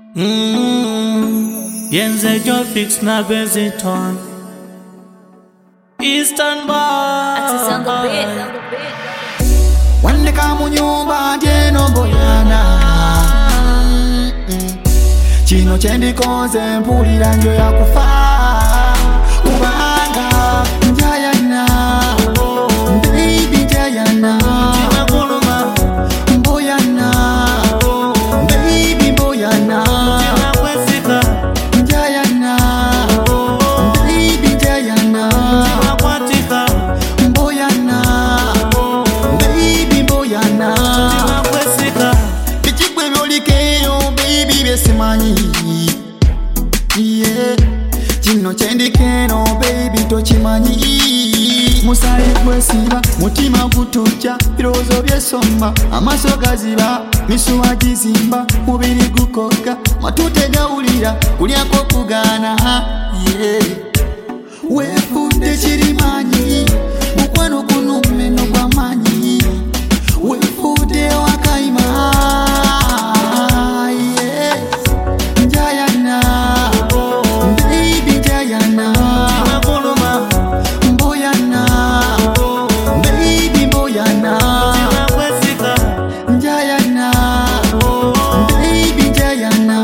Yenze Joe fix na Benziton Eastern Bar Wandeka mu nyumba njeno mboyana Chino chendikoze mpulira njo ya kufa Ubanga njayana Baby njayana Mboyana Baby mboyana Njayana Baby njayana Mboyana Baby mboyana Bichikwe byolikeyo baby besimanyi Yeah Chino chendikeno baby tochimanyi Musale kwesiba mutima gutuja birozo byesomba amaso gaziba misuwa gizimba mubiri gukoga matute gawulira kulyako kugana Yeah Wefunde chirimanyi mukwano kuno meno kwa manyi Wefunde wakaima Yeah Njayana Baby njayana Mboyana Baby mboyana Njayana Baby njayana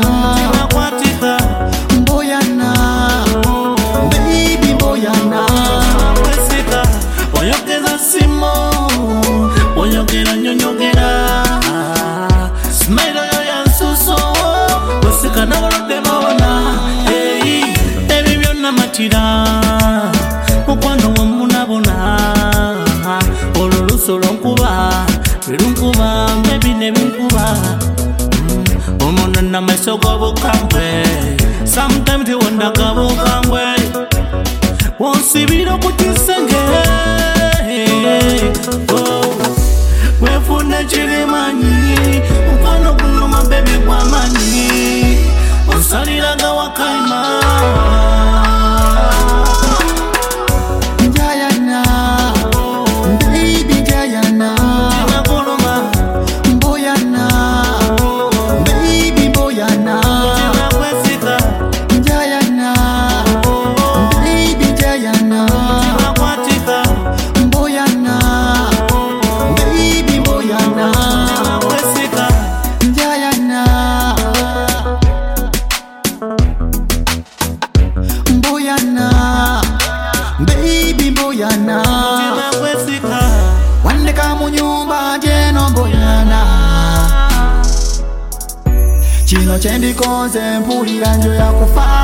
Mboyana Baby mboyana Oyogeza simo oyogera nyonyogera Smile yo yansuso Wesika nagolode mawona Ebi byonna matira Mukwano wamunabona Ololuso lonkuba Lulunkuba Baby nebinkuba Omona namaiso gobukambwe Sometimes you wonder gobukambwe Wonsibira kutisenge Wefuna chirimanyi Mkwano kuno mabebe kwa manyi Onsaliraga wakaima Njayana Baby njayana Mboyana Baby mboyana Njayana Baby njayana Mboyana Baby mboyana Njayana Mboyana Baby mboyana Wandeka mu nyumba njeno mboyana Chino chendikoze mpulira njo ya kufa